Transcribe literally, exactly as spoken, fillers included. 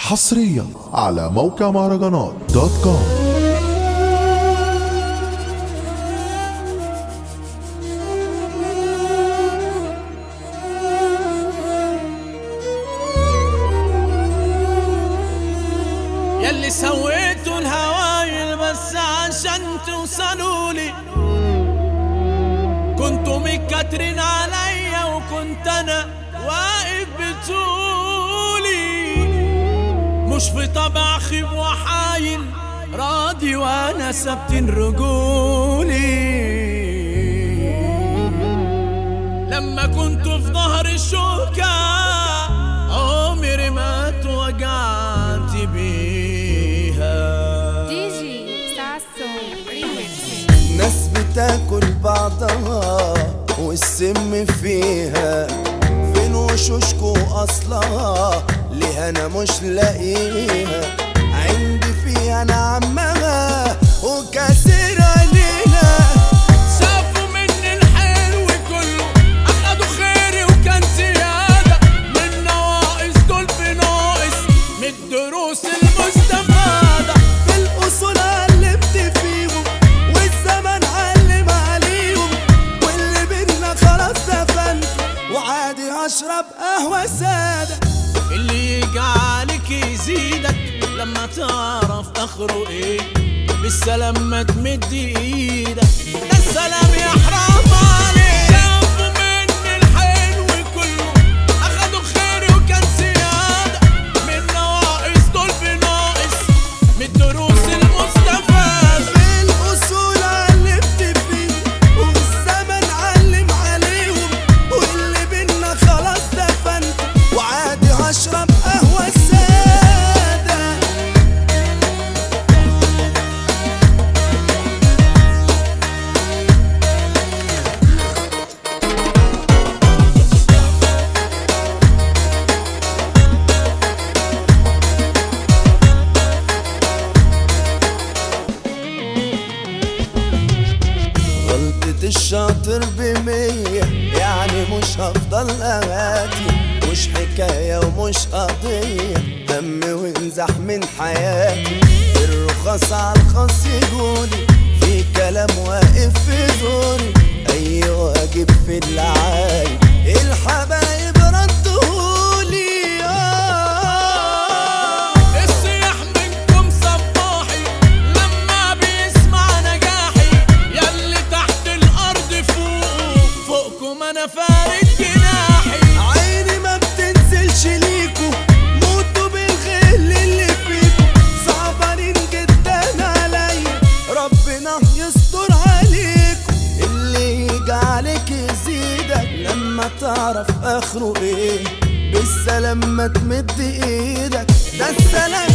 حصريا على موقع مهرجانات دوت كوم. ياللي سويتوا الهوايل بس عشان توصلولي، كنتوا متكترين عليا وكنت انا واقف بطولي، مش في طبع خيب وحايل، راضي وانا ثابتين رجولي. لما كنتوا في ظهر الشوكة عمري ما اتوجعت بيها. ناس بتاكل بعضها والسم فيها، فين وشوشكو اصلها ليه انا مش لاقيها، عندي فيها انا عمها وكاسر عليها. شافوا مني الحلو كله اخدوا خيري وكان زيادة، من نواقص دول بناقص من الدروس المستفادة. في الاصول علمت فيهم والزمن علم عليهم، واللي بينا خلاص دفنت وعادي اشرب قهوة سادة. اللي يجي عليك يزيدك لما تعرف اخره ايه، بالسلام ما تمد ايدك، ده السلام يا حرام عليك. شافوا مني الحلو كله اخدوا خيري وكان زيادة، من نواقص دول بناقص من الدروس المستفادة. في الاصول علمت فيهم والزمن علم عليهم، واللي بينا خلاص دفنت وعادي اشرب قهوة سادة. غلطة الشاطر بمية، يعني مش هفضل أغاتي، مش حكاية ومش قضية، دم وانزح من حياتي. الرخص عالخاص يقولي في كلام واقف في زوري، أي واجب في العايب الحبايب ردهولي. آه الصياح منكم صباحي لما بيسمع نجاحي، ياللي تحت الارض فوق فوقكم انا فارد جناحي. عيني ما بتنزلش ليكو، موتوا بالغل اللي فيكو، صعبانين جدا عليا ربنا يستر عليكو. اللي يجي عليك يزيدك لما تعرف اخره ايه، بالسلام ما تمد ايدك، ده السلام